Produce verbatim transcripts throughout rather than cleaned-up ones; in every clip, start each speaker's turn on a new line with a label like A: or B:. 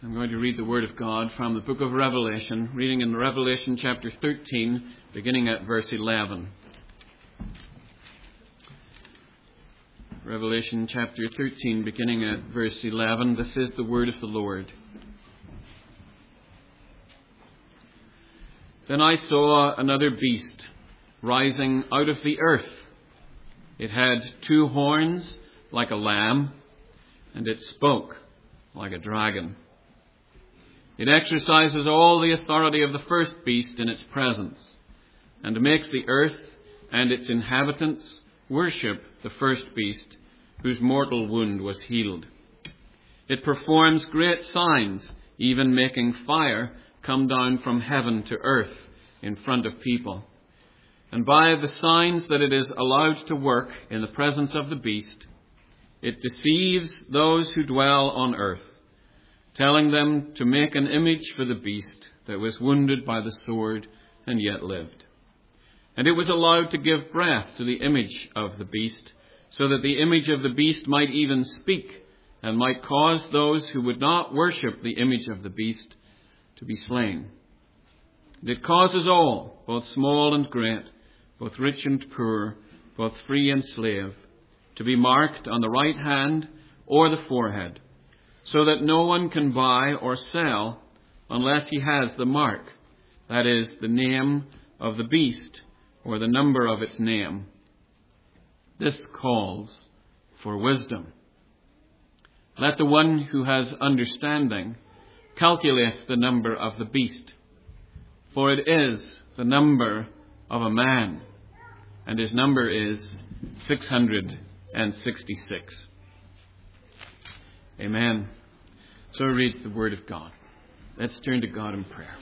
A: I'm going to read the Word of God from the book of Revelation, reading in Revelation chapter thirteen, beginning at verse eleven. Revelation chapter thirteen, beginning at verse eleven. This is the word of the Lord. Then I saw another beast rising out of the earth. It had two horns like a lamb, and it spoke like a dragon. It exercises all the authority of the first beast in its presence, and makes the earth and its inhabitants worship the first beast, whose mortal wound was healed. It performs great signs, even making fire come down from heaven to earth in front of people. And by the signs that it is allowed to work in the presence of the beast, it deceives those who dwell on earth, telling them to make an image for the beast that was wounded by the sword and yet lived. And it was allowed to give breath to the image of the beast, so that the image of the beast might even speak, and might cause those who would not worship the image of the beast to be slain. And it causes all, both small and great, both rich and poor, both free and slave, to be marked on the right hand or the forehead, so that no one can buy or sell unless he has the mark, that is, the name of the beast or the number of its name. This calls for wisdom. Let the one who has understanding calculate the number of the beast, for it is the number of a man, and his number is six hundred sixty-six. Amen. So reads the Word of God. Let's turn to God in prayer.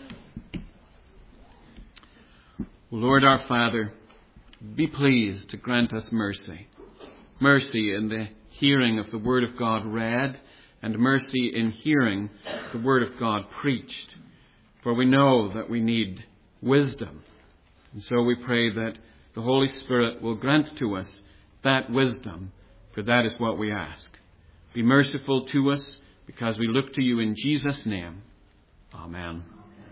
A: Lord our Father, be pleased to grant us mercy. Mercy in the hearing of the Word of God read, and mercy in hearing the Word of God preached. For we know that we need wisdom. And so we pray that the Holy Spirit will grant to us that wisdom, for that is what we ask. Be merciful to us, because we look to you in Jesus' name. Amen.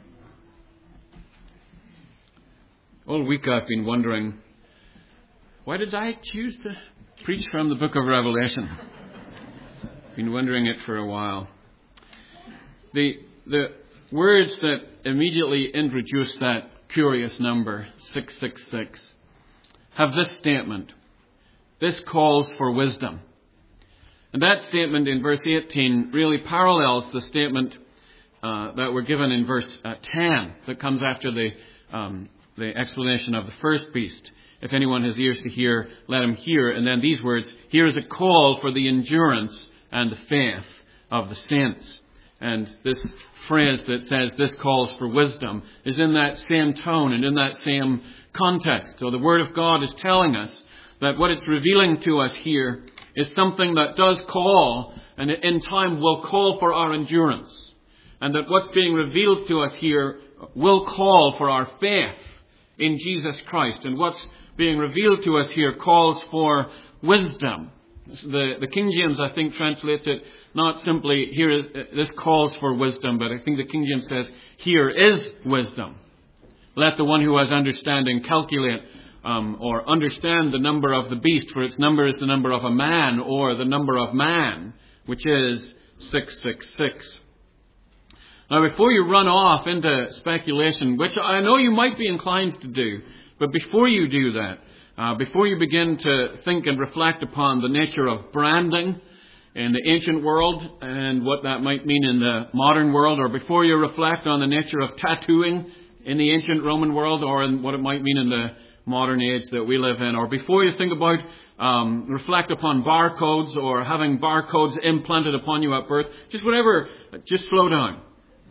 A: All week I've been wondering, why did I choose to preach from the book of Revelation? I've been wondering it for a while. The, the words that immediately introduce that curious number, six six six, have this statement: this calls for wisdom. And that statement in verse eighteen really parallels the statement uh, that we're given in verse uh, ten that comes after the um, the explanation of the first beast. If anyone has ears to hear, let him hear. And then these words: here is a call for the endurance and the faith of the saints. And this phrase that says this calls for wisdom is in that same tone and in that same context. So the Word of God is telling us that what it's revealing to us here is something that does call, and in time will call for our endurance. And that what's being revealed to us here will call for our faith in Jesus Christ. And what's being revealed to us here calls for wisdom. The, the King James, I think, translates it not simply, here is, this calls for wisdom, but I think the King James says, here is wisdom. Let the one who has understanding calculate Um, or understand the number of the beast, for its number is the number of a man, or the number of man, which is six six six. Now, before you run off into speculation, which I know you might be inclined to do, but before you do that, uh, before you begin to think and reflect upon the nature of branding in the ancient world and what that might mean in the modern world, or before you reflect on the nature of tattooing in the ancient Roman world, or in what it might mean in the modern age that we live in, or before you think about, um, reflect upon barcodes or having barcodes implanted upon you at birth, just whatever, just slow down.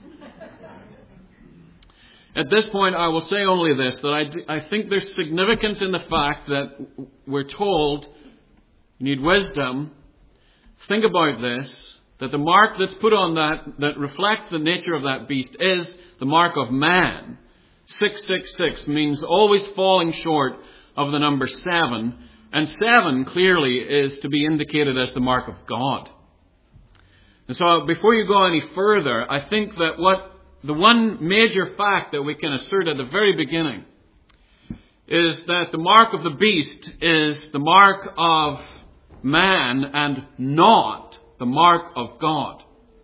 A: At this point, I will say only this, that I, I think there's significance in the fact that we're told you need wisdom. Think about this, that the mark that's put on that, that reflects the nature of that beast, is the mark of man. six six six means always falling short of the number seven. And seven clearly is to be indicated as the mark of God. And so before you go any further, I think that what the one major fact that we can assert at the very beginning is that the mark of the beast is the mark of man and not the mark of God.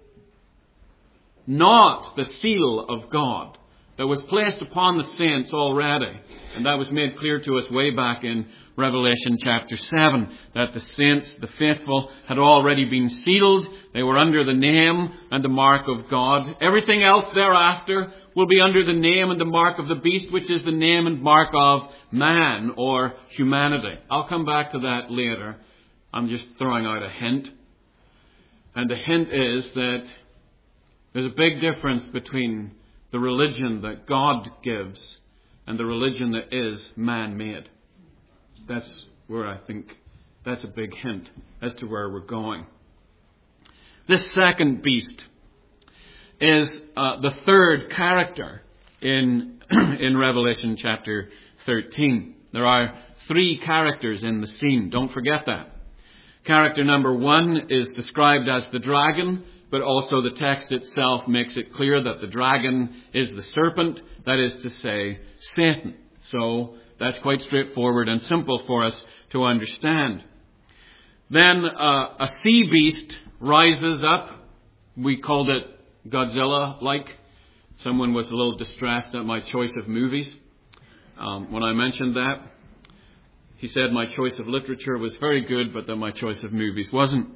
A: Not the seal of God that was placed upon the saints already. And that was made clear to us way back in Revelation chapter seven, that the saints, the faithful, had already been sealed. They were under the name and the mark of God. Everything else thereafter will be under the name and the mark of the beast, which is the name and mark of man or humanity. I'll come back to that later. I'm just throwing out a hint. And the hint is that there's a big difference between the religion that God gives and the religion that is man-made. That's where I think that's a big hint as to where we're going. This second beast is uh, the third character in in Revelation chapter thirteen. There are three characters in the scene. Don't forget that. Character number one is described as the dragon, but also the text itself makes it clear that the dragon is the serpent, that is to say, Satan. So that's quite straightforward and simple for us to understand. Then uh, a sea beast rises up. We called it Godzilla-like. Someone was a little distressed at my choice of movies um, when I mentioned that. He said my choice of literature was very good, but that my choice of movies wasn't.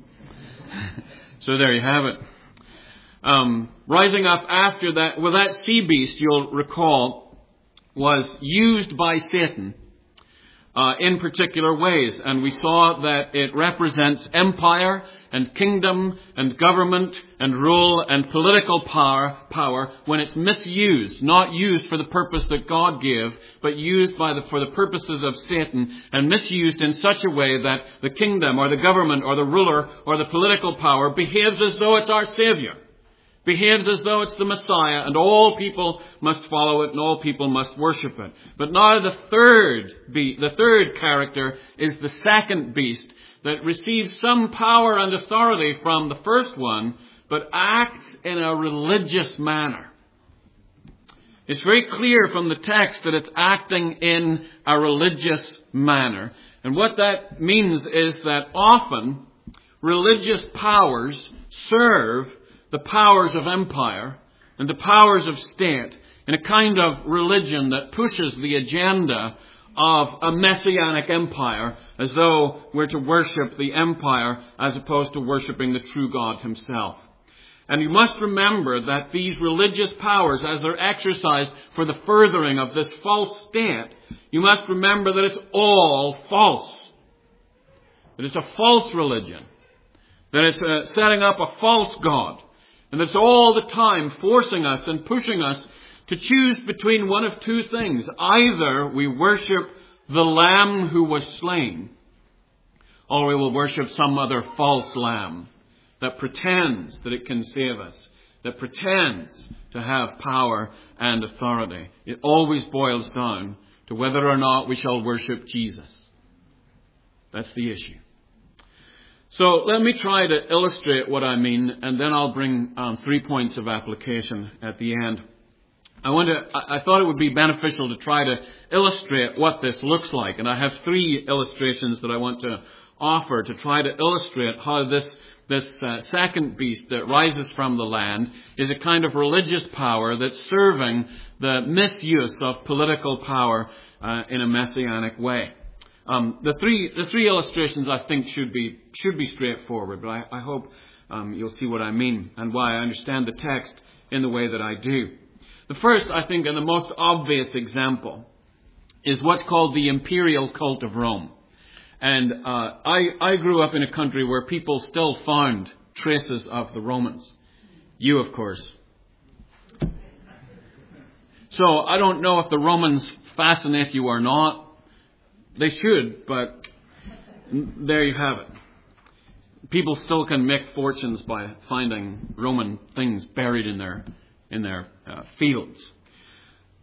A: So there you have it. Um, rising up after that, well, that sea beast, you'll recall, was used by Satan uh, in particular ways. And we saw that it represents empire and kingdom and government and rule and political power, power when it's misused, not used for the purpose that God gave, but used by the, for the purposes of Satan, and misused in such a way that the kingdom or the government or the ruler or the political power behaves as though it's our Savior. Behaves as though it's the Messiah, and all people must follow it, and all people must worship it. But now the third be- the third character is the second beast that receives some power and authority from the first one, but acts in a religious manner. It's very clear from the text that it's acting in a religious manner. And what that means is that often religious powers serve the powers of empire and the powers of state in a kind of religion that pushes the agenda of a messianic empire as though we're to worship the empire as opposed to worshiping the true God himself. And you must remember that these religious powers, as they're exercised for the furthering of this false state, you must remember that it's all false. That it's a false religion. That it's uh, setting up a false God. And it's all the time forcing us and pushing us to choose between one of two things. Either we worship the Lamb who was slain, or we will worship some other false lamb that pretends that it can save us, that pretends to have power and authority. It always boils down to whether or not we shall worship Jesus. That's the issue. So let me try to illustrate what I mean, and then I'll bring um, three points of application at the end. I want to, I thought it would be beneficial to try to illustrate what this looks like, and I have three illustrations that I want to offer to try to illustrate how this this uh, second beast that rises from the land is a kind of religious power that's serving the misuse of political power uh, in a messianic way. Um, the three the three illustrations I think should be should be straightforward, but I, I hope um, you'll see what I mean and why I understand the text in the way that I do. The first, I think, and the most obvious example is what's called the imperial cult of Rome. And uh, I, I grew up in a country where people still found traces of the Romans. You, of course. So I don't know if the Romans fascinate you or not. They should, but there you have it. People still can make fortunes by finding Roman things buried in their in their uh, fields.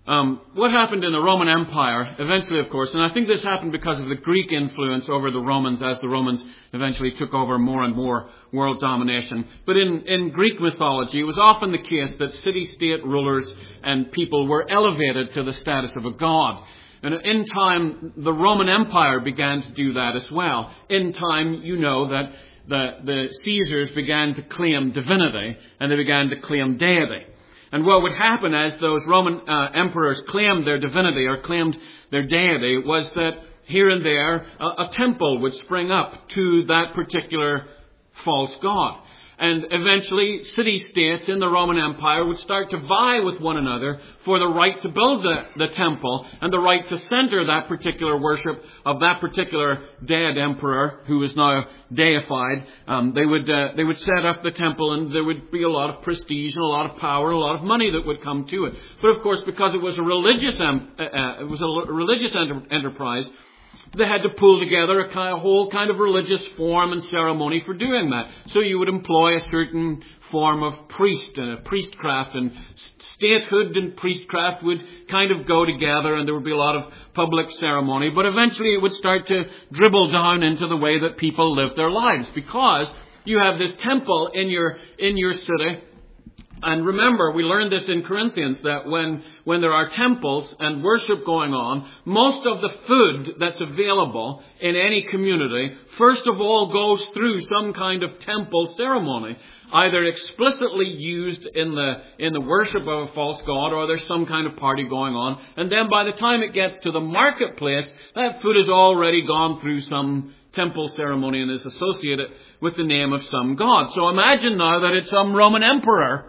A: Um, what happened in the Roman Empire, eventually, of course, and I think this happened because of the Greek influence over the Romans as the Romans eventually took over more and more world domination. But in, in Greek mythology, it was often the case that city-state rulers and people were elevated to the status of a god. And in time, the Roman Empire began to do that as well. In time, you know that the, the Caesars began to claim divinity, and they began to claim deity. And what would happen as those Roman uh, emperors claimed their divinity or claimed their deity was that here and there a, a temple would spring up to that particular false god. And eventually city-states in the Roman Empire would start to vie with one another for the right to build the, the temple and the right to center that particular worship of that particular dead emperor who is now deified. Um, they would uh, they would set up the temple, and there would be a lot of prestige and a lot of power and a lot of money that would come to it. But of course, because it was a religious um, uh, uh, it was a religious enter- enterprise, they had to pull together a kind of whole kind of religious form and ceremony for doing that. So you would employ a certain form of priest and a priestcraft, and statehood and priestcraft would kind of go together, and there would be a lot of public ceremony. But eventually it would start to dribble down into the way that people live their lives, because you have this temple in your in your city. And remember, we learned this in Corinthians, that when, when there are temples and worship going on, most of the food that's available in any community, first of all, goes through some kind of temple ceremony, either explicitly used in the, in the worship of a false god, or there's some kind of party going on. And then by the time it gets to the marketplace, that food has already gone through some temple ceremony and is associated with the name of some god. So imagine now that it's some Roman emperor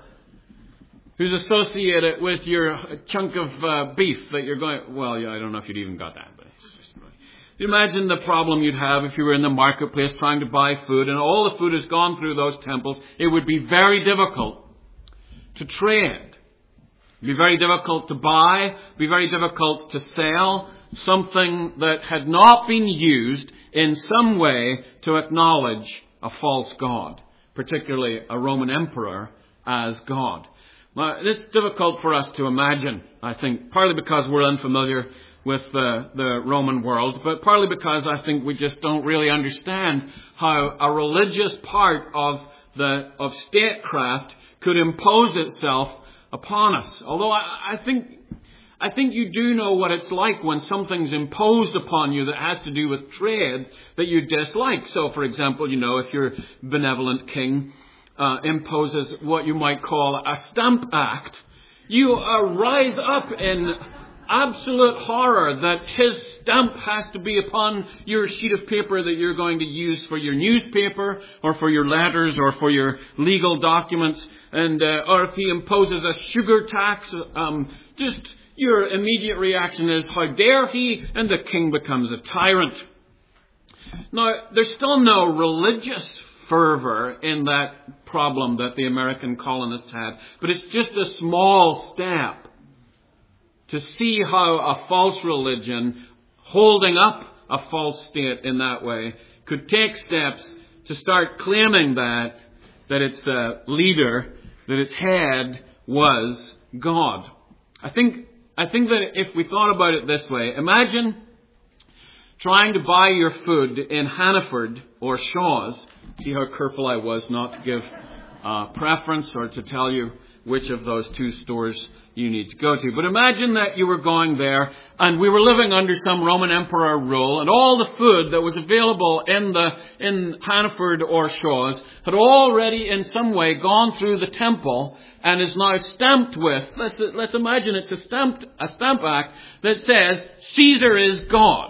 A: who's associated with your chunk of uh, beef that you're going... Well, yeah, I don't know if you'd even got that, but it's just... You imagine the problem you'd have if you were in the marketplace trying to buy food, and all the food has gone through those temples. It would be very difficult to trade. It would be very difficult to buy. It would be very difficult to sell something that had not been used in some way to acknowledge a false god, particularly a Roman emperor as God. Now, this is difficult for us to imagine, I think, partly because we're unfamiliar with the, the Roman world, but partly because I think we just don't really understand how a religious part of the of statecraft could impose itself upon us. Although I, I think I think you do know what it's like when something's imposed upon you that has to do with trade that you dislike. So, for example, you know, if your benevolent king Uh, imposes what you might call a stamp act, you uh, rise up in absolute horror that his stamp has to be upon your sheet of paper that you're going to use for your newspaper or for your letters or for your legal documents, and uh, or if he imposes a sugar tax, um, just your immediate reaction is, how dare he? And the king becomes a tyrant. Now, there's still no religious fervor in that problem that the American colonists had, but it's just a small step to see how a false religion holding up a false state in that way could take steps to start claiming that that its uh, leader, that its head was God. I think I think that if we thought about it this way, imagine trying to buy your food in Hannaford or Shaw's. See how careful I was not to give uh, preference or to tell you which of those two stores you need to go to. But imagine that you were going there and we were living under some Roman emperor rule, and all the food that was available in the in Hannaford or Shaw's had already in some way gone through the temple and is now stamped with, let's, let's imagine it's a stamped, a stamp act that says, Caesar is God.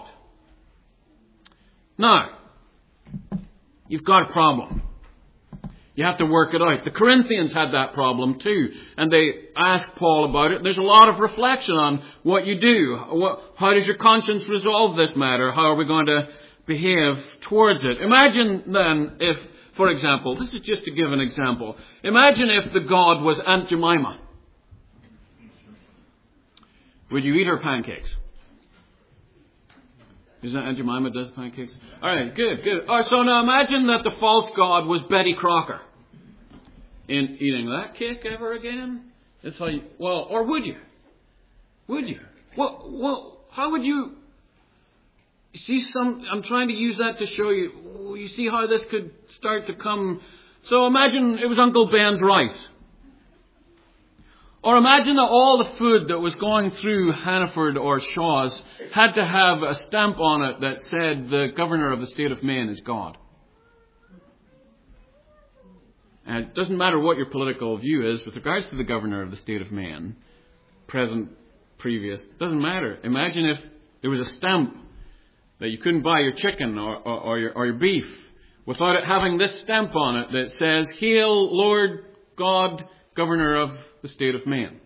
A: Now, you've got a problem. You have to work it out. The Corinthians had that problem too, and they asked Paul about it. There's a lot of reflection on what you do. What, how does your conscience resolve this matter? How are we going to behave towards it? Imagine then if, for example, this is just to give an example. Imagine if the god was Aunt Jemima. Would you eat her pancakes? Is that Aunt Jemima does pancakes? All right, good, good. All right, so now imagine that the false god was Betty Crocker. In eating that cake ever again? That's how you, well, or would you? Would you? Well, well, how would you see some? I'm trying to use that to show you. You see how this could start to come. So imagine it was Uncle Ben's rice. Or imagine that all the food that was going through Hannaford or Shaw's had to have a stamp on it that said the governor of the state of Maine is God. And it doesn't matter what your political view is with regards to the governor of the state of Maine, present, previous, doesn't matter. Imagine if there was a stamp that you couldn't buy your chicken or, or, or, your, or your beef without it having this stamp on it that says, "Hail, Lord God, governor of the state of Maine."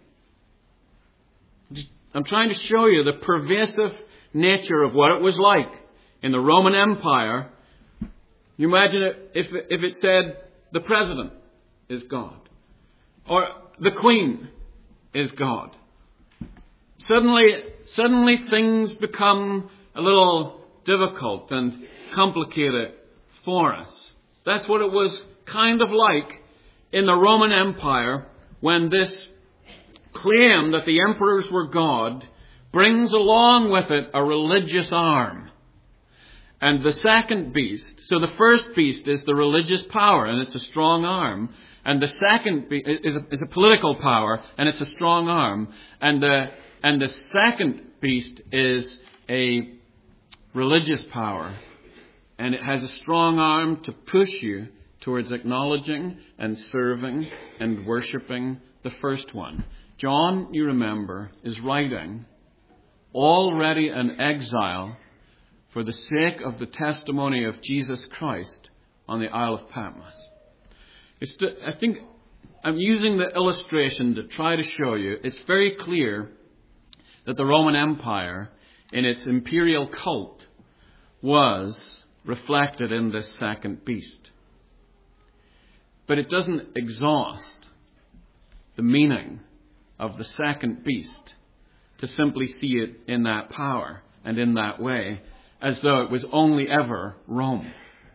A: I'm trying to show you the pervasive nature of what it was like in the Roman Empire. You imagine it if, if it said, "The president is God," or "The queen is God." Suddenly, suddenly things become a little difficult and complicated for us. That's what it was kind of like in the Roman Empire when this claim that the emperors were God brings along with it a religious arm. And the second beast, so the first beast is the religious power, and it's a strong arm. And the second beast is a, is a political power, and it's a strong arm. And the, and the second beast is a religious power, and it has a strong arm to push you towards acknowledging and serving and worshipping the first one. John, you remember, is writing already an exile for the sake of the testimony of Jesus Christ on the Isle of Patmos. It's to, I think I'm using the illustration to try to show you it's very clear that the Roman Empire, in its imperial cult, was reflected in this second beast. But it doesn't exhaust the meaning of the second beast to simply see it in that power and in that way, as though it was only ever Rome.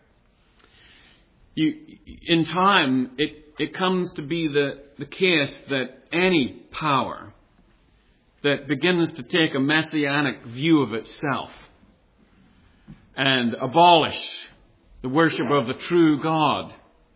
A: You, in time, it, it comes to be the, the case that any power that begins to take a messianic view of itself and abolish the worship of the true God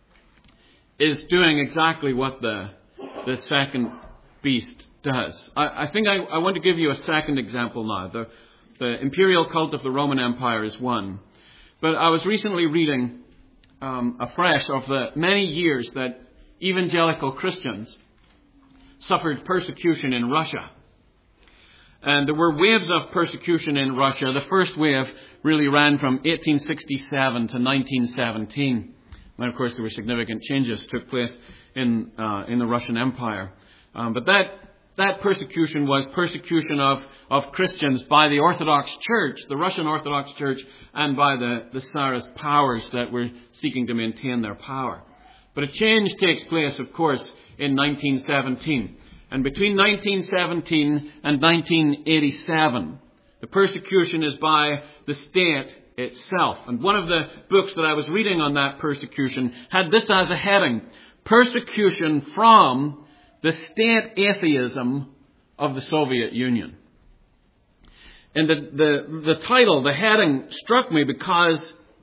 A: is doing exactly what the, the second beast does. I, I think I, I want to give you a second example now. The, the imperial cult of the Roman Empire is one. But I was recently reading um, afresh of the many years that evangelical Christians suffered persecution in Russia. And there were waves of persecution in Russia. The first wave really ran from eighteen sixty-seven to nineteen seventeen. And of course there were significant changes took place in uh, in the Russian Empire. Um, but that that persecution was persecution of, of Christians by the Orthodox Church, the Russian Orthodox Church, and by the, the Tsarist powers that were seeking to maintain their power. But a change takes place, of course, in nineteen seventeen. And between nineteen seventeen and nineteen eighty-seven, the persecution is by the state itself. And one of the books that I was reading on that persecution had this as a heading: Persecution from the State Atheism of the Soviet Union. And the, the, the title, the heading, struck me because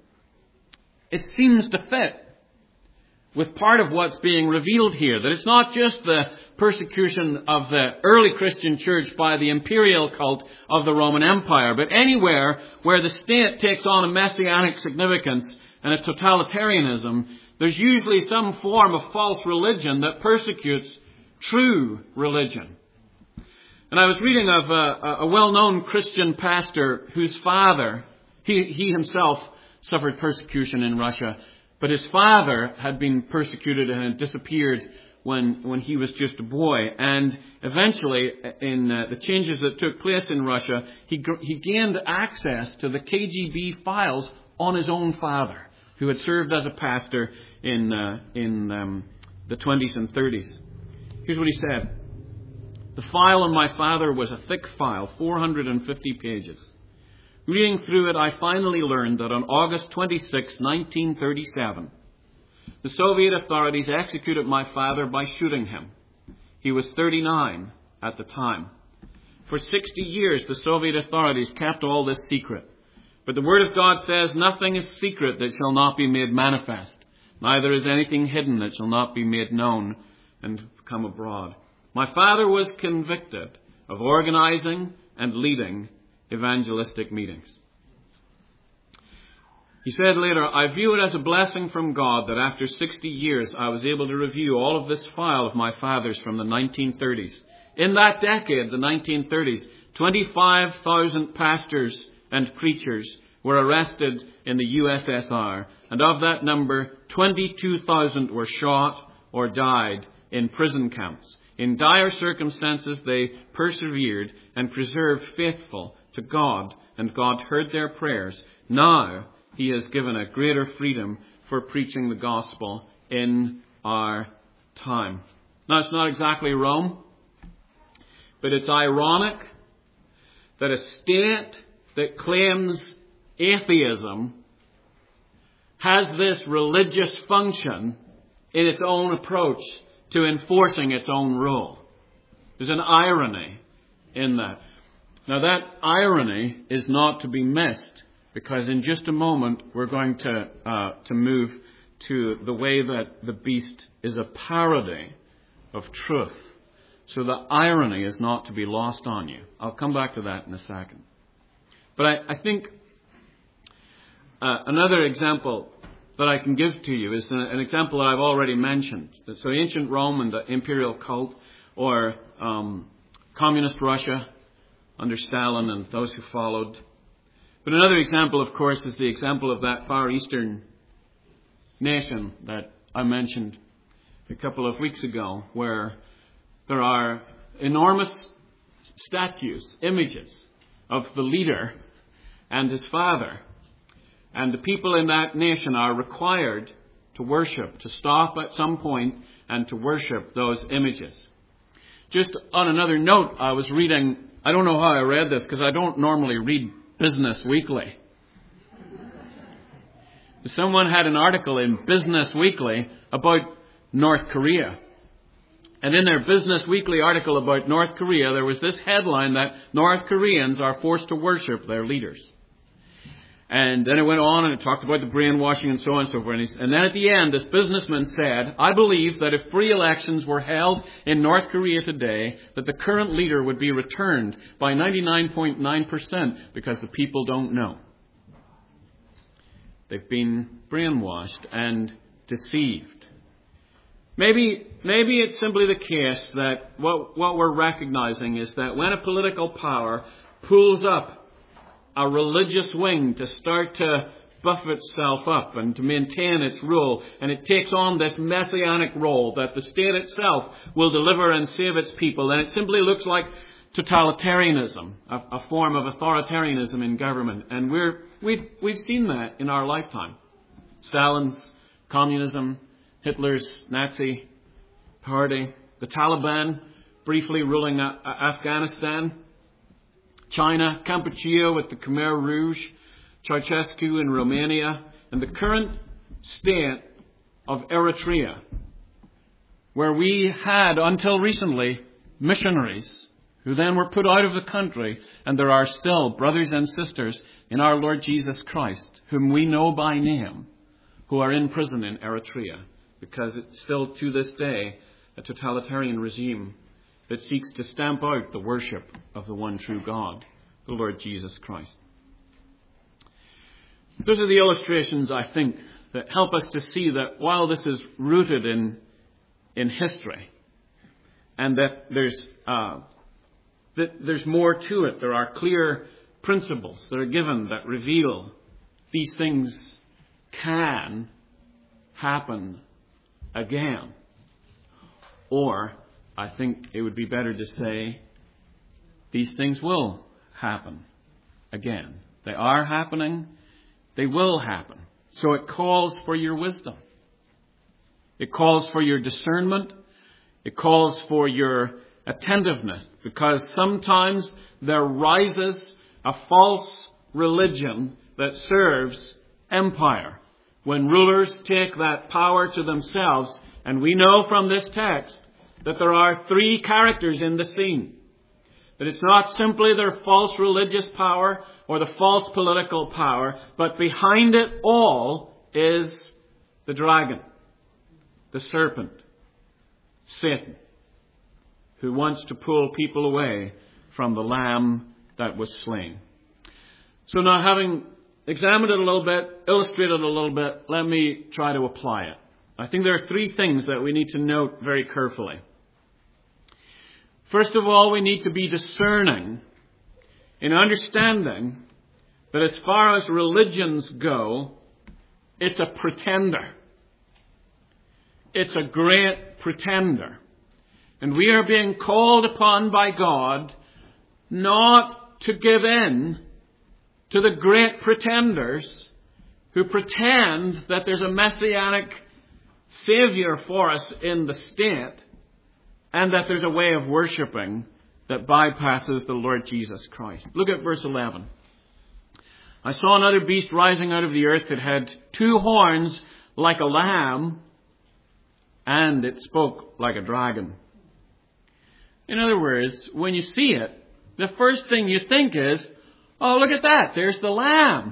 A: it seems to fit with part of what's being revealed here. That it's not just the persecution of the early Christian church by the imperial cult of the Roman Empire, but anywhere where the state takes on a messianic significance and a totalitarianism, there's usually some form of false religion that persecutes true religion. And I was reading of a, a well-known Christian pastor whose father, he, he himself suffered persecution in Russia, but his father had been persecuted and had disappeared when when he was just a boy. And eventually, in uh, the changes that took place in Russia, he he gained access to the K G B files on his own father, who had served as a pastor in uh, in um, the twenties and thirties. Here's what he said: "The file on my father was a thick file, four hundred fifty pages. Reading through it, I finally learned that on August twenty-sixth, nineteen thirty-seven, the Soviet authorities executed my father by shooting him. He was thirty-nine at the time. For sixty years, the Soviet authorities kept all this secret. But the Word of God says, nothing is secret that shall not be made manifest. Neither is anything hidden that shall not be made known and come abroad. My father was convicted of organizing and leading evangelistic meetings. He said later, I view it as a blessing from God that after sixty years I was able to review all of this file of my father's from the nineteen thirties. In that decade, the nineteen thirties, twenty-five thousand pastors and preachers were arrested in the U S S R, and of that number, twenty-two thousand were shot or died in prison camps. In dire circumstances, they persevered and preserved faithful to God, and God heard their prayers. Now, He has given a greater freedom for preaching the gospel in our time. Now, it's not exactly Rome, but it's ironic that a state that claims atheism has this religious function in its own approach to enforcing its own rule. There's an irony in that. Now, that irony is not to be missed, because in just a moment we're going to uh, to move to the way that the beast is a parody of truth. So the irony is not to be lost on you. I'll come back to that in a second. But I, I think uh, another example that I can give to you is an, an example that I've already mentioned. So ancient Rome and the imperial cult, or um, communist Russia under Stalin and those who followed. But another example, of course, is the example of that Far Eastern nation that I mentioned a couple of weeks ago, where there are enormous statues, images of the leader and his father. And the people in that nation are required to worship, to stop at some point and to worship those images. Just on another note, I was reading, I don't know how I read this because I don't normally read Business Weekly. Someone had an article in Business Weekly about North Korea. And in their Business Weekly article about North Korea, there was this headline that North Koreans are forced to worship their leaders. And then it went on and it talked about the brainwashing and so on and so forth. And then at the end, this businessman said, I believe that if free elections were held in North Korea today, that the current leader would be returned by ninety-nine point nine percent because the people don't know. They've been brainwashed and deceived. Maybe, maybe it's simply the case that what, what we're recognizing is that when a political power pulls up a religious wing to start to buff itself up and to maintain its rule, and it takes on this messianic role that the state itself will deliver and save its people, and it simply looks like totalitarianism, a, a form of authoritarianism in government. And we're, we've, we've seen that in our lifetime. Stalin's communism, Hitler's Nazi party, the Taliban briefly ruling a- a- Afghanistan, China, Kampuchea with the Khmer Rouge, Ceausescu in Romania, and the current state of Eritrea, where we had, until recently, missionaries who then were put out of the country, and there are still brothers and sisters in our Lord Jesus Christ, whom we know by name, who are in prison in Eritrea, because it's still to this day a totalitarian regime that seeks to stamp out the worship of the one true God, the Lord Jesus Christ. Those are the illustrations, I think, that help us to see that while this is rooted in in history, and that there's uh, that there's more to it, there are clear principles that are given that reveal these things can happen again. Or, I think it would be better to say, these things will happen again. They are happening. They will happen. So it calls for your wisdom. It calls for your discernment. It calls for your attentiveness. Because sometimes there rises a false religion that serves empire. When rulers take that power to themselves, and we know from this text that there are three characters in the scene. That it's not simply their false religious power or the false political power, but behind it all is the dragon, the serpent, Satan, who wants to pull people away from the Lamb that was slain. So now, having examined it a little bit, illustrated it a little bit, let me try to apply it. I think there are three things that we need to note very carefully. First of all, we need to be discerning in understanding that as far as religions go, it's a pretender. It's a great pretender. And we are being called upon by God not to give in to the great pretenders who pretend that there's a messianic Savior for us in the state, and that there's a way of worshipping that bypasses the Lord Jesus Christ. Look at verse eleven. I saw another beast rising out of the earth. It had two horns like a lamb, and it spoke like a dragon. In other words, when you see it, the first thing you think is, oh, look at that. There's the lamb.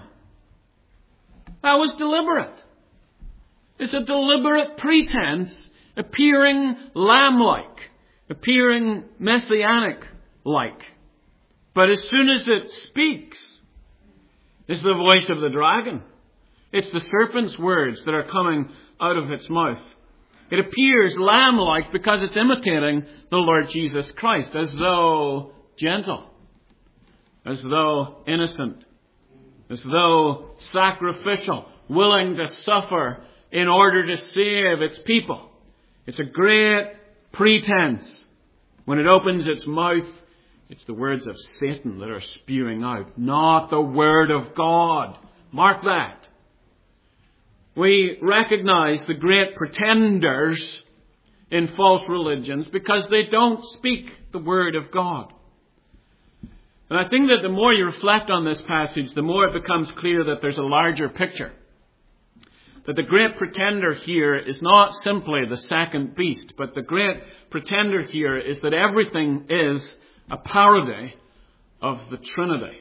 A: That was deliberate. It's a deliberate pretense, appearing lamb-like, appearing messianic-like. But as soon as it speaks, it's the voice of the dragon. It's the serpent's words that are coming out of its mouth. It appears lamb-like because it's imitating the Lord Jesus Christ, as though gentle, as though innocent, as though sacrificial, willing to suffer in order to save its people. It's a great pretense. When it opens its mouth, it's the words of Satan that are spewing out, not the word of God. Mark that. We recognize the great pretenders in false religions because they don't speak the word of God. And I think that the more you reflect on this passage, the more it becomes clear that there's a larger picture. That the great pretender here is not simply the second beast, but the great pretender here is that everything is a parody of the Trinity.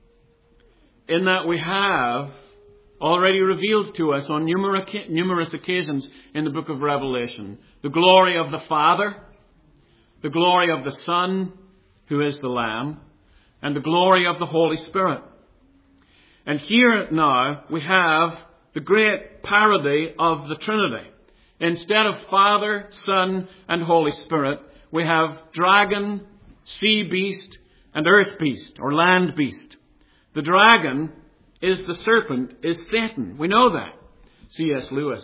A: In that we have already revealed to us on numerous occasions in the book of Revelation the glory of the Father, the glory of the Son, who is the Lamb, and the glory of the Holy Spirit. And here now we have the great parody of the Trinity. Instead of Father, Son, and Holy Spirit, we have dragon, sea beast, and earth beast, or land beast. The dragon is the serpent, is Satan. We know that. C S Lewis.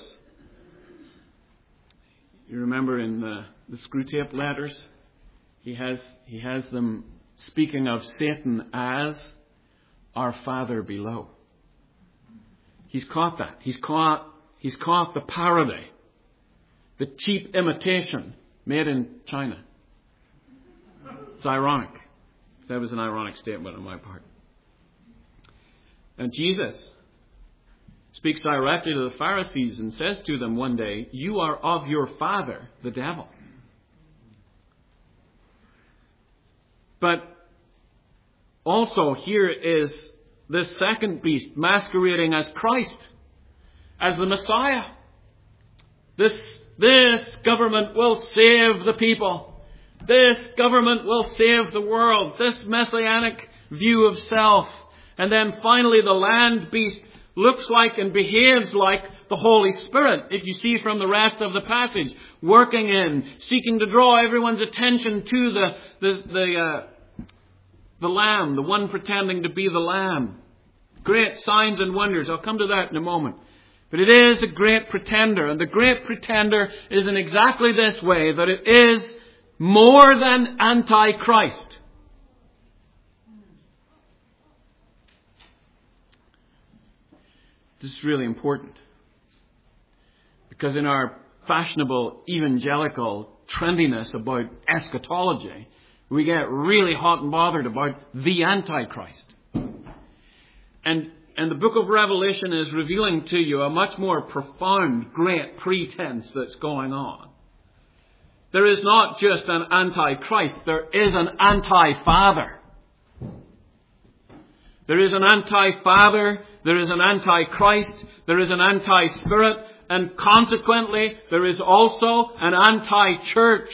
A: You remember in the, the Screwtape Letters? He has, he has them speaking of Satan as our Father below. He's caught that. He's caught, he's caught the parody, the cheap imitation made in China. It's ironic. That was an ironic statement on my part. And Jesus speaks directly to the Pharisees and says to them one day, you are of your father, the devil. But also here is this second beast masquerading as Christ, as the Messiah. This, this government will save the people. This government will save the world. This messianic view of self. And then finally the land beast looks like and behaves like the Holy Spirit, if you see from the rest of the passage, working in, seeking to draw everyone's attention to the the the, uh, the Lamb, the one pretending to be the Lamb. Great signs and wonders. I'll come to that in a moment. But it is a great pretender, and the great pretender is in exactly this way, that it is more than Antichrist. This is really important. Because in our fashionable evangelical trendiness about eschatology, we get really hot and bothered about the Antichrist. And, and the book of Revelation is revealing to you a much more profound, great pretense that's going on. There is not just an anti-Christ, there is an anti-Father. There is an anti-Father, there is an anti-Christ, there is an anti-Spirit, and consequently there is also an anti-church.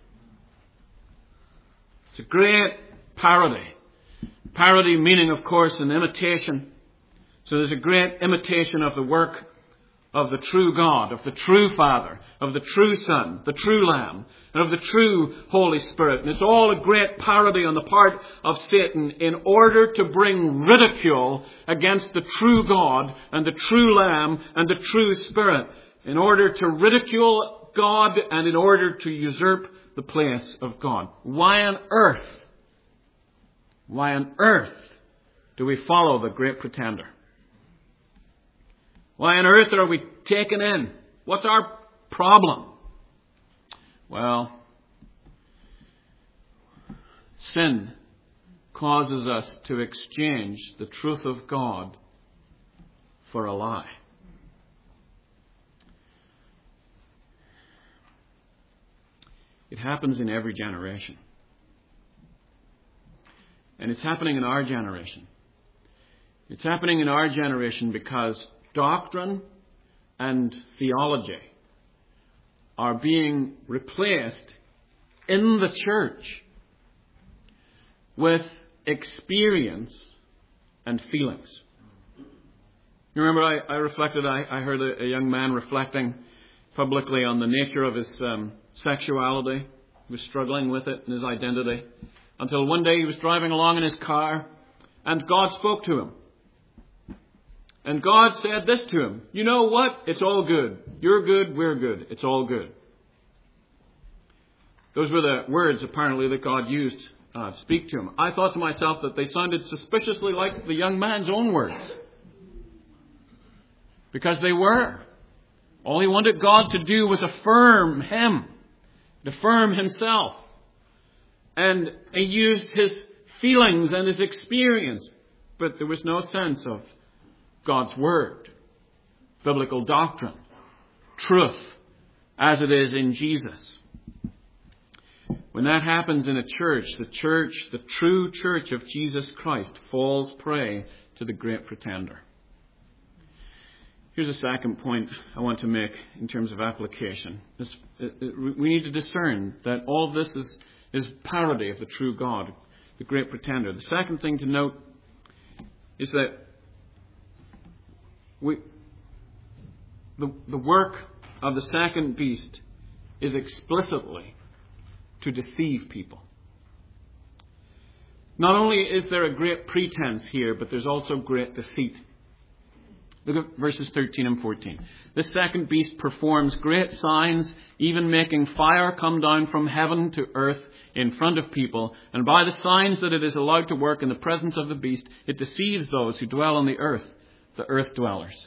A: It's a great parody. Parody meaning, of course, an imitation. So there's a great imitation of the work of the true God, of the true Father, of the true Son, the true Lamb, and of the true Holy Spirit. And it's all a great parody on the part of Satan in order to bring ridicule against the true God and the true Lamb and the true Spirit. In order to ridicule God and in order to usurp the place of God. Why on earth, why on earth do we follow the great pretender? Why on earth are we taken in? What's our problem? Well, sin causes us to exchange the truth of God for a lie. It happens in every generation. And it's happening in our generation. It's happening in our generation because doctrine and theology are being replaced in the church with experience and feelings. You remember I, I reflected, I, I heard a, a young man reflecting publicly on the nature of his um, sexuality. He was struggling with it and his identity. Until one day he was driving along in his car and God spoke to him. And God said this to him, you know what? It's all good. You're good, we're good. It's all good. Those were the words, apparently, that God used uh, to speak to him. I thought to myself that they sounded suspiciously like the young man's own words. Because they were. All he wanted God to do was affirm him. Affirm himself. And he used his feelings and his experience. But there was no sense of God's Word, biblical doctrine, truth, as it is in Jesus. When that happens in a church, the church, the true church of Jesus Christ, falls prey to the great pretender. Here's a second point I want to make in terms of application. This, it, it, we need to discern that all of this is, is parody of the true God, the great pretender. The second thing to note is that We, the, the work of the second beast is explicitly to deceive people. Not only is there a great pretense here, but there's also great deceit. Look at verses thirteen and fourteen. This second beast performs great signs, even making fire come down from heaven to earth in front of people. And by the signs that it is allowed to work in the presence of the beast, it deceives those who dwell on the earth. The earth dwellers,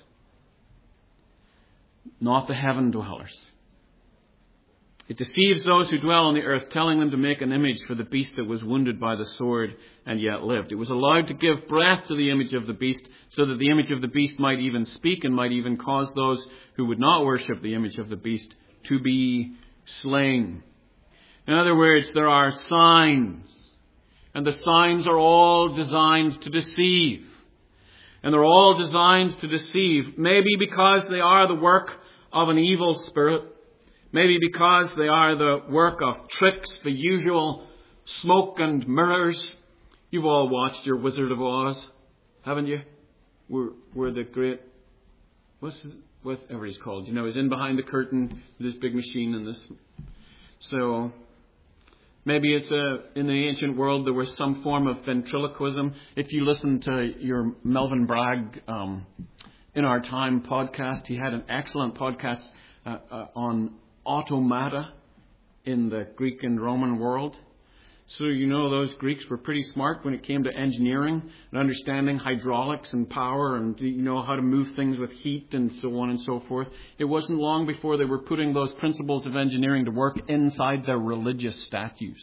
A: not the heaven dwellers. It deceives those who dwell on the earth, telling them to make an image for the beast that was wounded by the sword and yet lived. It was allowed to give breath to the image of the beast, so that the image of the beast might even speak and might even cause those who would not worship the image of the beast to be slain. In other words, there are signs, and the signs are all designed to deceive. And they're all designed to deceive, maybe because they are the work of an evil spirit, maybe because they are the work of tricks, the usual smoke and mirrors. You've all watched your Wizard of Oz, haven't you? Where, where the great, what's his, whatever he's called, you know, he's in behind the curtain with this big machine and this. So maybe it's a, in the ancient world there was some form of ventriloquism. If you listen to your Melvin Bragg um, In Our Time podcast, he had an excellent podcast uh, uh, on automata in the Greek and Roman world. So you know those Greeks were pretty smart when it came to engineering and understanding hydraulics and power and you know how to move things with heat and so on and so forth. It wasn't long before they were putting those principles of engineering to work inside their religious statues,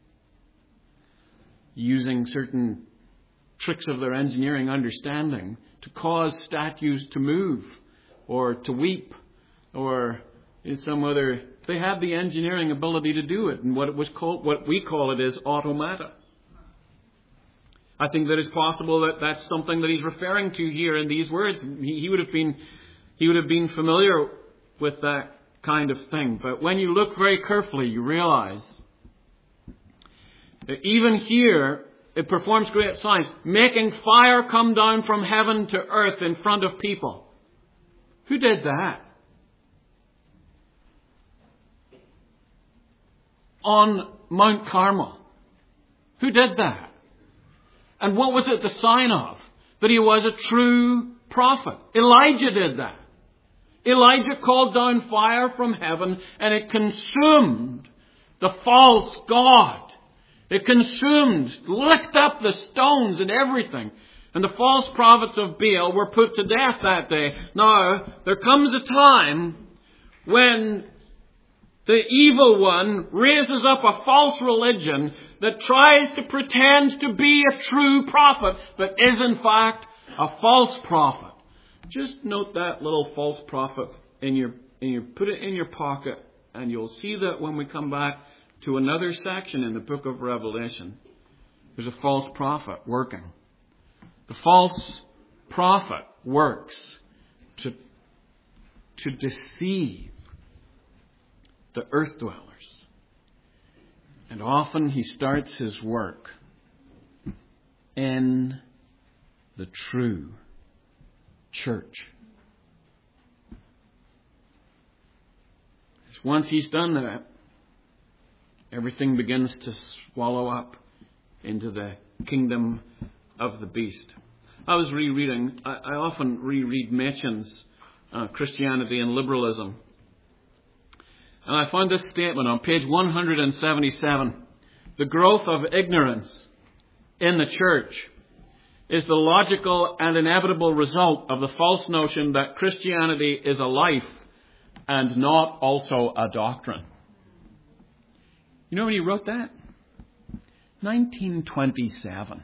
A: using certain tricks of their engineering understanding to cause statues to move or to weep or in some other They had the engineering ability to do it. And what it was called, what we call it is automata. I think that it's possible that that's something that he's referring to here in these words. He, he would have been, he would have been familiar with that kind of thing. But when you look very carefully, you realize that even here, it performs great signs, making fire come down from heaven to earth in front of people. Who did that? On Mount Carmel. Who did that? And what was it the sign of? That he was a true prophet. Elijah did that. Elijah called down fire from heaven and it consumed the false god. It consumed, licked up the stones and everything. And the false prophets of Baal were put to death that day. Now, there comes a time when the evil one raises up a false religion that tries to pretend to be a true prophet, but is in fact a false prophet. Just note that little false prophet in your, in your, put it in your pocket, and you'll see that when we come back to another section in the book of Revelation, there's a false prophet working. The false prophet works to, to deceive the earth dwellers. And often he starts his work in the true church. Once he's done that, everything begins to swallow up into the kingdom of the beast. I was rereading, I, I often reread Machen's uh, Christianity and Liberalism. And I found this statement on page one hundred seventy-seven. The growth of ignorance in the church is the logical and inevitable result of the false notion that Christianity is a life and not also a doctrine. You know when he wrote that? nineteen twenty-seven.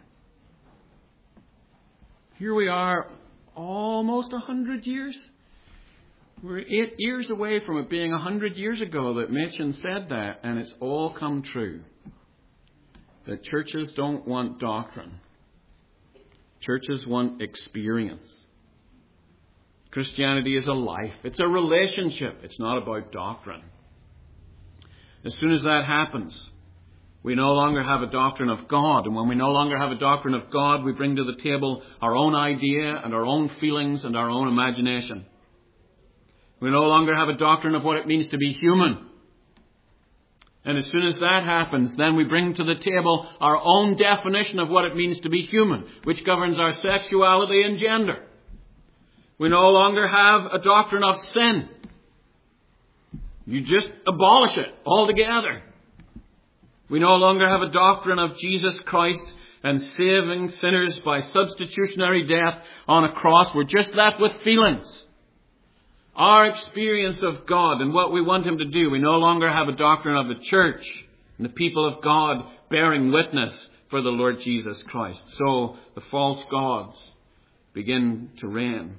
A: Here we are, almost a hundred years. We're eight years away from it being a hundred years ago that Machen said that, and it's all come true. That churches don't want doctrine. Churches want experience. Christianity is a life. It's a relationship. It's not about doctrine. As soon as that happens, we no longer have a doctrine of God. And when we no longer have a doctrine of God, we bring to the table our own idea and our own feelings and our own imagination. We no longer have a doctrine of what it means to be human. And as soon as that happens, then we bring to the table our own definition of what it means to be human, which governs our sexuality and gender. We no longer have a doctrine of sin. You just abolish it altogether. We no longer have a doctrine of Jesus Christ and saving sinners by substitutionary death on a cross. We're just left with feelings. Our experience of God and what we want Him to do. We no longer have a doctrine of the church and the people of God bearing witness for the Lord Jesus Christ. So the false gods begin to reign.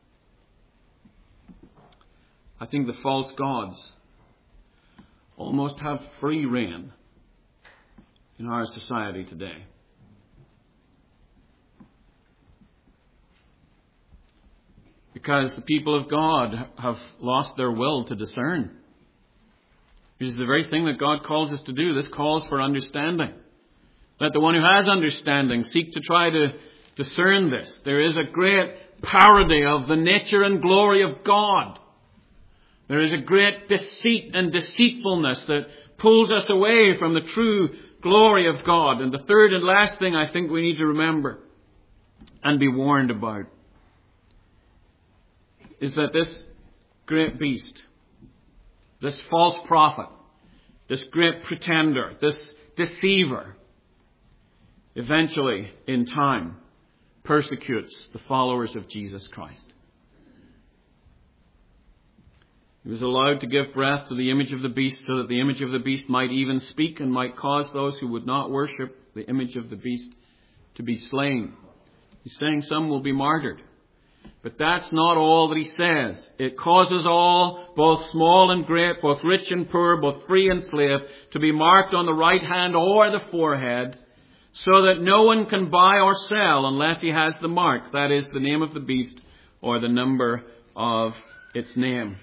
A: I think the false gods almost have free reign in our society today. Because the people of God have lost their will to discern. Which is the very thing that God calls us to do. This calls for understanding. Let the one who has understanding seek to try to discern this. There is a great parody of the nature and glory of God. There is a great deceit and deceitfulness that pulls us away from the true glory of God. And the third and last thing I think we need to remember and be warned about is that this great beast, this false prophet, this great pretender, this deceiver, eventually, in time, persecutes the followers of Jesus Christ. He was allowed to give breath to the image of the beast so that the image of the beast might even speak and might cause those who would not worship the image of the beast to be slain. He's saying some will be martyred. But that's not all that he says. It causes all, both small and great, both rich and poor, both free and slave, to be marked on the right hand or the forehead, so that no one can buy or sell unless he has the mark, that is, the name of the beast or the number of its name.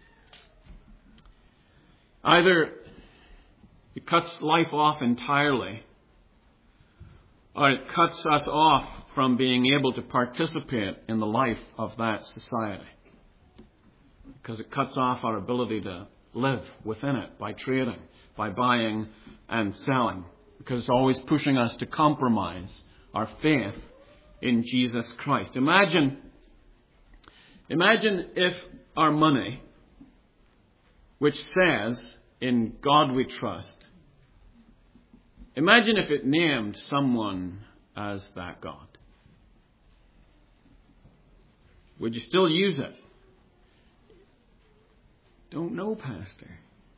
A: Either it cuts life off entirely, or it cuts us off from being able to participate in the life of that society. Because it cuts off our ability to live within it by trading, by buying and selling. Because it's always pushing us to compromise our faith in Jesus Christ. Imagine, imagine if our money, which says, "In God we trust," imagine if it named someone as that God. Would you still use it? Don't know, Pastor.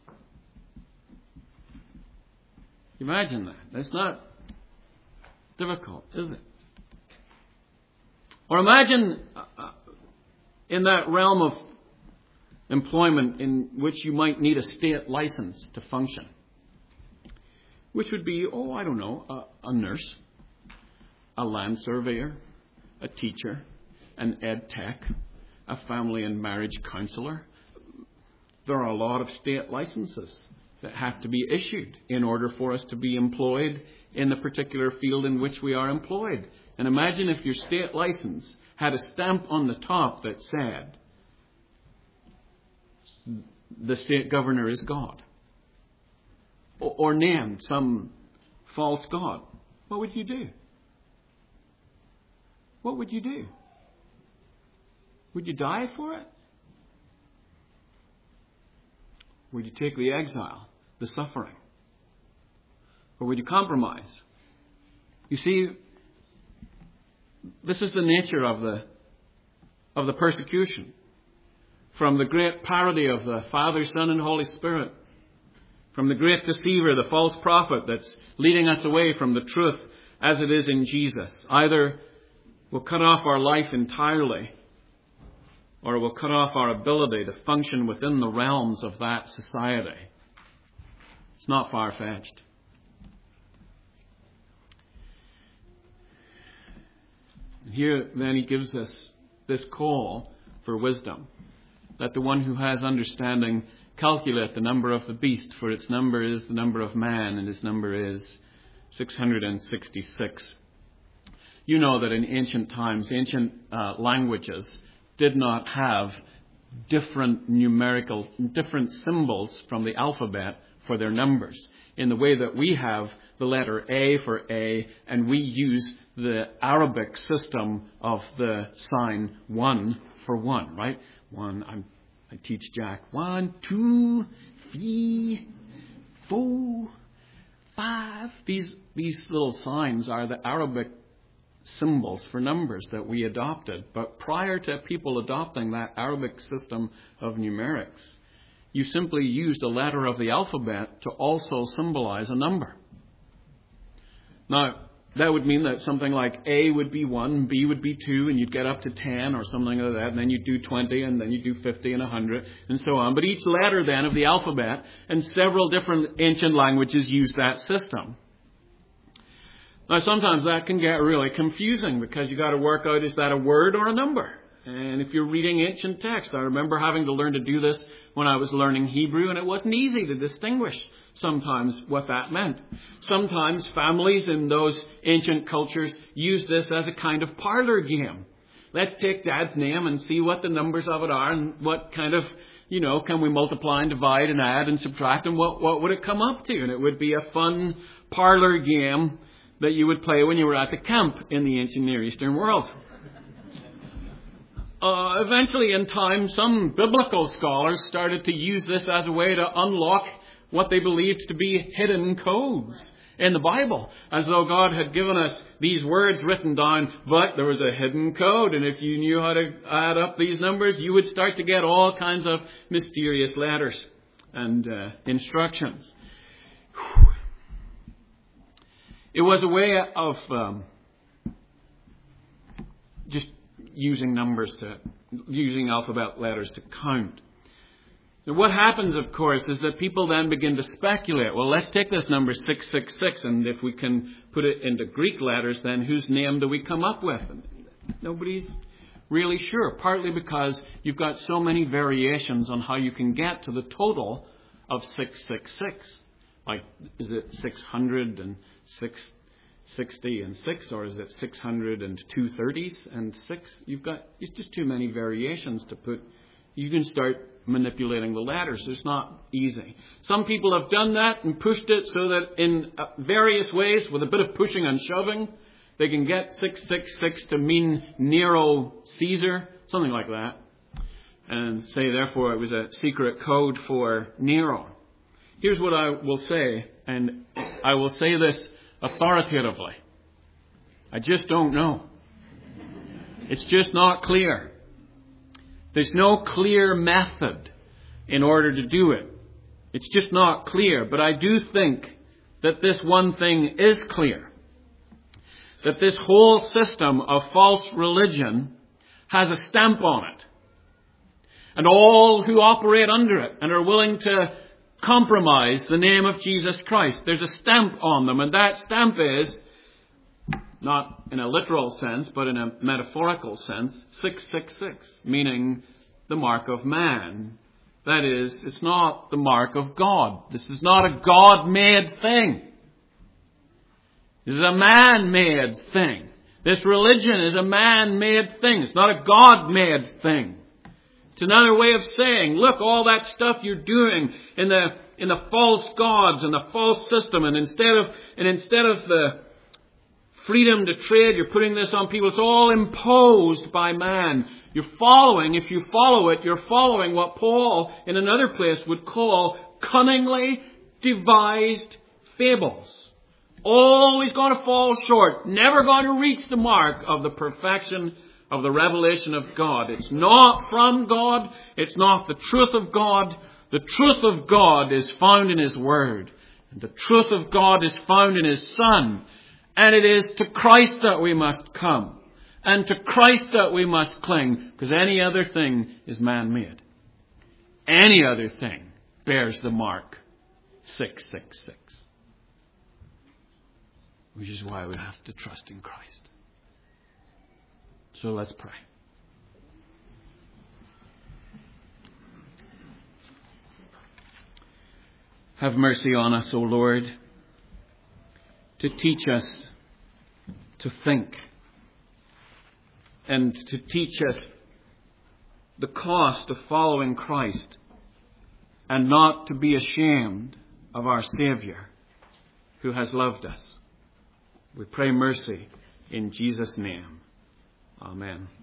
A: Imagine that. That's not difficult, is it? Or imagine uh, in that realm of employment in which you might need a state license to function, which would be, oh, I don't know, a, a nurse, a land surveyor, a teacher, an ed tech, a family and marriage counselor. There are a lot of state licenses that have to be issued in order for us to be employed in the particular field in which we are employed. And imagine if your state license had a stamp on the top that said, "The state governor is God," or, or named some false god. What would you do? What would you do? Would you die for it? Would you take the exile, the suffering? Or would you compromise? You see, this is the nature of the of the persecution. From the great parody of the Father, Son, and Holy Spirit. From the great deceiver, the false prophet that's leading us away from the truth as it is in Jesus. Either we'll cut off our life entirely, or it will cut off our ability to function within the realms of that society. It's not far-fetched. And here then he gives us this call for wisdom. Let the one who has understanding calculate the number of the beast, for its number is the number of man, and his number is six hundred sixty-six. You know that in ancient times, ancient uh, languages did not have different numerical, different symbols from the alphabet for their numbers. In the way that we have the letter A for A, and we use the Arabic system of the sign one for one, right? One, I'm, I teach Jack. One, two, three, four, five. These, these little signs are the Arabic symbols for numbers that we adopted. But prior to people adopting that Arabic system of numerics, you simply used a letter of the alphabet to also symbolize a number. Now, that would mean that something like A would be one, B would be two, and you'd get up to ten or something like that, and then you'd do twenty, and then you'd do fifty and one hundred, and so on. But each letter then of the alphabet, and several different ancient languages use that system. Now, sometimes that can get really confusing because you got to work out, is that a word or a number? And if you're reading ancient text, I remember having to learn to do this when I was learning Hebrew, and it wasn't easy to distinguish sometimes what that meant. Sometimes families in those ancient cultures used this as a kind of parlor game. Let's take Dad's name and see what the numbers of it are, and what kind of, you know, can we multiply and divide and add and subtract, and what, what would it come up to? And it would be a fun parlor game that you would play when you were at the camp in the ancient Near Eastern world. Uh, eventually, in time, some biblical scholars started to use this as a way to unlock what they believed to be hidden codes in the Bible, as though God had given us these words written down, but there was a hidden code, and if you knew how to add up these numbers, you would start to get all kinds of mysterious letters and uh, instructions. Whew. It was a way of um, just using numbers to, using alphabet letters to count. Now, what happens, of course, is that people then begin to speculate. Well, let's take this number six six six, and if we can put it into Greek letters, then whose name do we come up with? And nobody's really sure, partly because you've got so many variations on how you can get to the total of six six six. Like, is it six hundred and six sixty and six, or is it six hundred and two thirties and six? You've got, it's just too many variations to put. You can start manipulating the letters. It's not easy. Some people have done that and pushed it so that in various ways, with a bit of pushing and shoving, they can get six six six to mean Nero Caesar, something like that, and say, therefore, it was a secret code for Nero. Here's what I will say, and I will say this authoritatively. I just don't know. It's just not clear. There's no clear method in order to do it. It's just not clear. But I do think that this one thing is clear. That this whole system of false religion has a stamp on it. And all who operate under it and are willing to compromise the name of Jesus Christ, there's a stamp on them. And that stamp is, not in a literal sense, but in a metaphorical sense, six six six, meaning the mark of man. That is, it's not the mark of God. This is not a God-made thing. This is a man-made thing. This religion is a man-made thing. It's not a God-made thing. It's another way of saying, look, all that stuff you're doing in the in the false gods and the false system, and instead of and instead of the freedom to trade, you're putting this on people. It's all imposed by man. You're following, if you follow it, you're following what Paul in another place would call cunningly devised fables. Always going to fall short. Never going to reach the mark of the perfection of the revelation of God. It's not from God. It's not the truth of God. The truth of God is found in His Word. And the truth of God is found in His Son. And it is to Christ that we must come. And to Christ that we must cling. Because any other thing is man-made. Any other thing bears the mark six six six. Which is why we have to trust in Christ. So let's pray. Have mercy on us, O Lord, to teach us to think and to teach us the cost of following Christ and not to be ashamed of our Savior who has loved us. We pray mercy in Jesus' name. Amen.